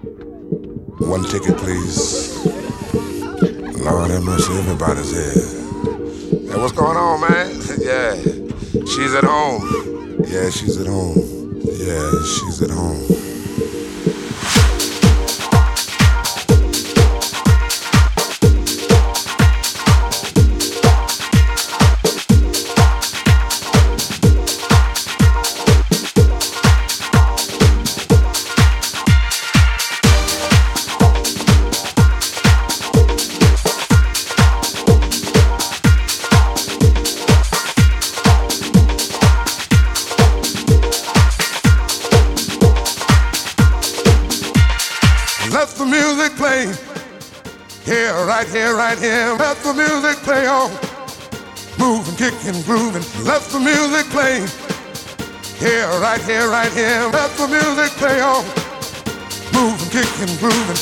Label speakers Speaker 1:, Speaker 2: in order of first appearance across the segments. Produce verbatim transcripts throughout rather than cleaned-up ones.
Speaker 1: One ticket, please. Lord have mercy, everybody's here. Hey, what's going on, man? Yeah, she's at home. Yeah, she's at home. Yeah, she's at home. Right here, right here, let the music play on. Moving, kicking, grooving, let the music play. Here, right here, right here, let the music play on. Moving, kicking, grooving.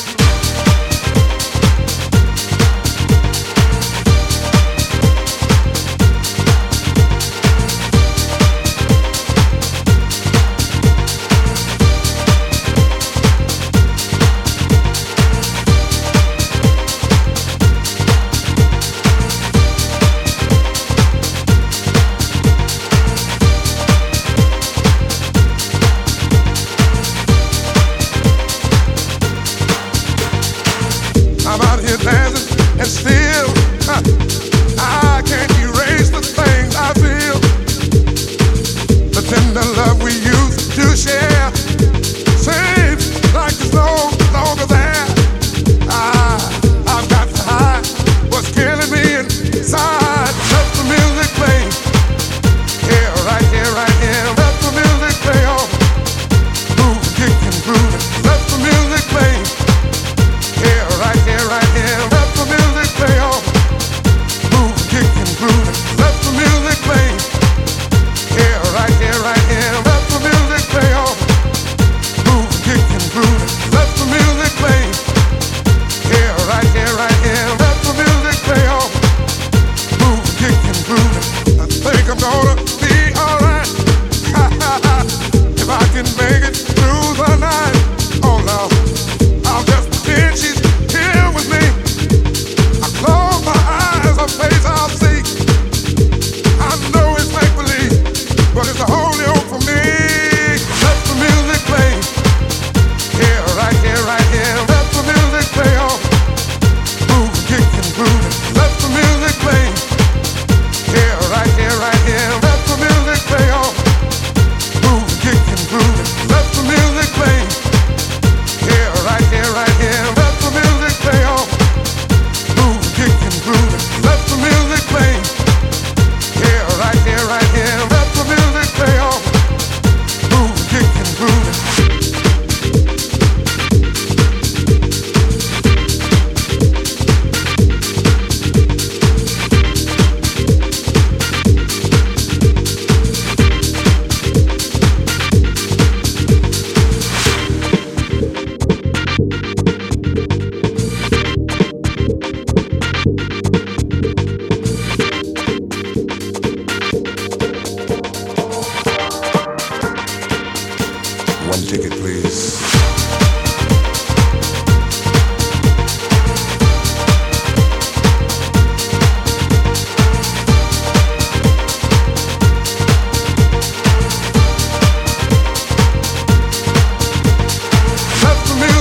Speaker 1: And still, huh, I can't erase the things I feel. The tender love we used to share seems like it's no longer there. I, I've got to hide what's killing me inside. Let the music play. Here, right here, right here. Let the music play on. Move, kick and groove. Let the music play. Here, right here, right here. Let the music play on. Move, kick and groove. Let the music play. Here, right here, right here. Let the music play on. Move, kick and groove. Let the music play. Here, right here, right here. Let the music play on. Move, kick and groove. I think I'm gonna be alright. If I can make it through the night. Oh no, I'll just pretend she's here with me. I close my eyes, her face I'll see. I know it's make believe, but it's the only hope for me. Let the music play. Here, right here, right here. Let the music play on. Move, kick and groove. Let the music play. Here, right here, right here. Let the music play on. Move, kick and groove. Let the music play. Here, right here, right here. Let the music play on. Move, kick and groove. Let the music play. Here, right here, right here. Let the music play on. Move, kick and groove. One ticket, please. Let the